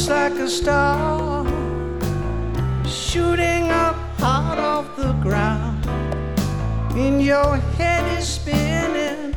looks like a star shooting up out of the ground. In your head is spinning